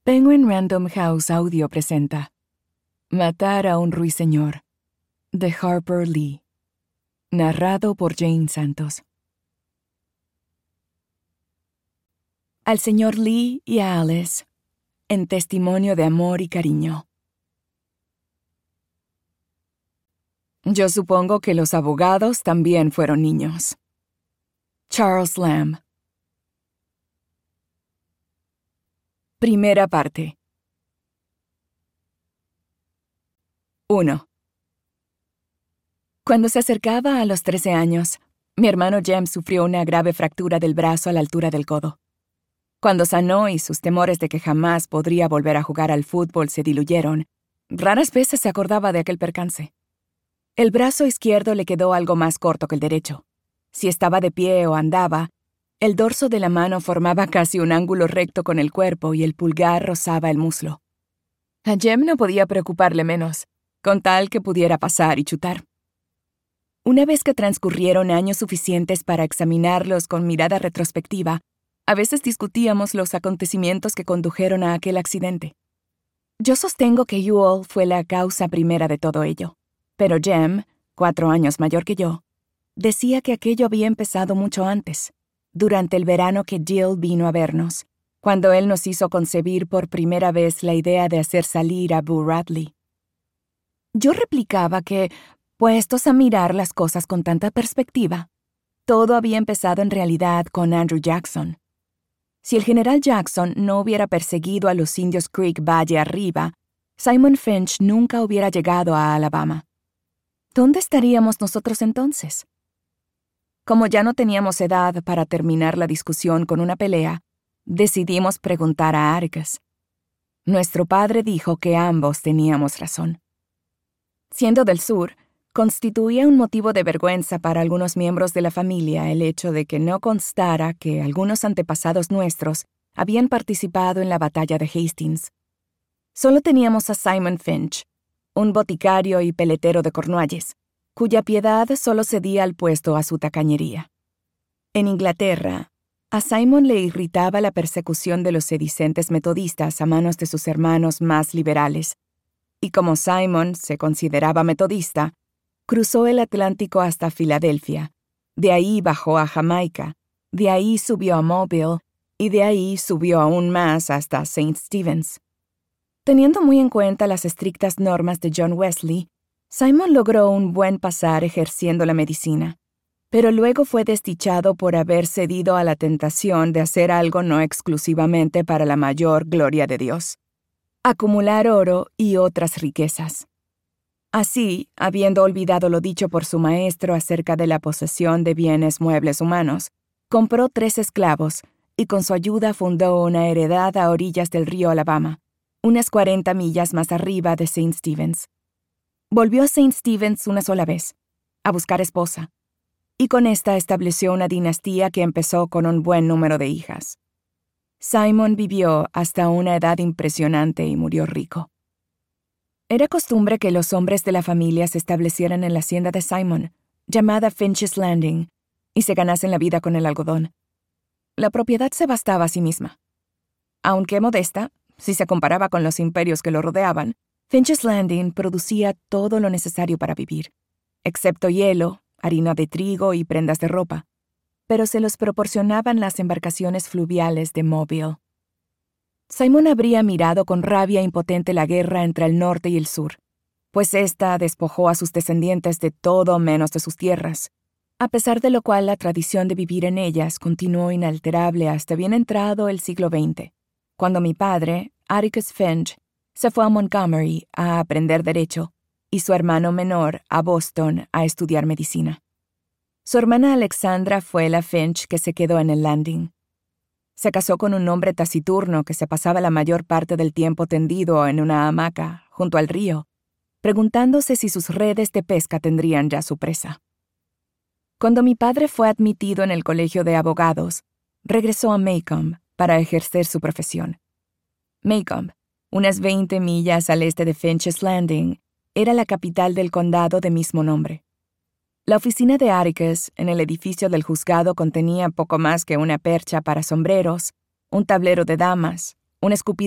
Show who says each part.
Speaker 1: Penguin Random House Audio presenta Matar a un ruiseñor, de Harper Lee. Narrado por Jane Santos. Al señor Lee y a Alice, en testimonio de amor y cariño. Yo supongo que los abogados también fueron niños. Charles Lamb. Primera parte. 1. Cuando se acercaba a los 13 años, mi hermano Jem sufrió una grave fractura del brazo a la altura del codo. Cuando sanó y sus temores de que jamás podría volver a jugar al fútbol se diluyeron, raras veces se acordaba de aquel percance. El brazo izquierdo le quedó algo más corto que el derecho. Si estaba de pie o andaba, el dorso de la mano formaba casi un ángulo recto con el cuerpo y el pulgar rozaba el muslo. A Jem no podía preocuparle menos, con tal que pudiera pasar y chutar. Una vez que transcurrieron años suficientes para examinarlos con mirada retrospectiva, a veces discutíamos los acontecimientos que condujeron a aquel accidente. Yo sostengo que Ewell fue la causa primera de todo ello, pero Jem, 4 años mayor que yo, decía que aquello había empezado mucho antes, durante el verano que Jill vino a vernos, cuando él nos hizo concebir por primera vez la idea de hacer salir a Boo Radley. Yo replicaba que, puestos a mirar las cosas con tanta perspectiva, todo había empezado en realidad con Andrew Jackson. Si el general Jackson no hubiera perseguido a los indios Creek valle arriba, Simon Finch nunca hubiera llegado a Alabama. ¿Dónde estaríamos nosotros entonces? Como ya no teníamos edad para terminar la discusión con una pelea, decidimos preguntar a Atticus. Nuestro padre dijo que ambos teníamos razón. Siendo del sur, constituía un motivo de vergüenza para algunos miembros de la familia el hecho de que no constara que algunos antepasados nuestros habían participado en la batalla de Hastings. Solo teníamos a Simon Finch, un boticario y peletero de Cornualles, cuya piedad solo cedía al puesto a su tacañería. En Inglaterra, a Simon le irritaba la persecución de los sedicentes metodistas a manos de sus hermanos más liberales, y como Simon se consideraba metodista, cruzó el Atlántico hasta Filadelfia, de ahí bajó a Jamaica, de ahí subió a Mobile, y de ahí subió aún más hasta St. Stephen's. Teniendo muy en cuenta las estrictas normas de John Wesley, Simon logró un buen pasar ejerciendo la medicina, pero luego fue desdichado por haber cedido a la tentación de hacer algo no exclusivamente para la mayor gloria de Dios: acumular oro y otras riquezas. Así, habiendo olvidado lo dicho por su maestro acerca de la posesión de bienes muebles humanos, compró 3 esclavos y con su ayuda fundó una heredad a orillas del río Alabama, unas 40 millas más arriba de St. Stephen's. Volvió a St. Stephen's una sola vez, a buscar esposa, y con esta estableció una dinastía que empezó con un buen número de hijas. Simon vivió hasta una edad impresionante y murió rico. Era costumbre que los hombres de la familia se establecieran en la hacienda de Simon, llamada Finch's Landing, y se ganasen la vida con el algodón. La propiedad se bastaba a sí misma. Aunque modesta, si se comparaba con los imperios que lo rodeaban, Finch's Landing producía todo lo necesario para vivir, excepto hielo, harina de trigo y prendas de ropa, pero se los proporcionaban las embarcaciones fluviales de Mobile. Simon habría mirado con rabia impotente la guerra entre el norte y el sur, pues ésta despojó a sus descendientes de todo menos de sus tierras, a pesar de lo cual la tradición de vivir en ellas continuó inalterable hasta bien entrado el siglo XX, cuando mi padre, Atticus Finch, se fue a Montgomery a aprender derecho y su hermano menor a Boston a estudiar medicina. Su hermana Alexandra fue la Finch que se quedó en el Landing. Se casó con un hombre taciturno que se pasaba la mayor parte del tiempo tendido en una hamaca junto al río, preguntándose si sus redes de pesca tendrían ya su presa. Cuando mi padre fue admitido en el colegio de abogados, regresó a Macomb para ejercer su profesión. Macomb, unas 20 millas al este de Finch's Landing, era la capital del condado de mismo nombre. La oficina de Atticus en el edificio del juzgado contenía poco más que una percha para sombreros, un tablero de damas, un escupidor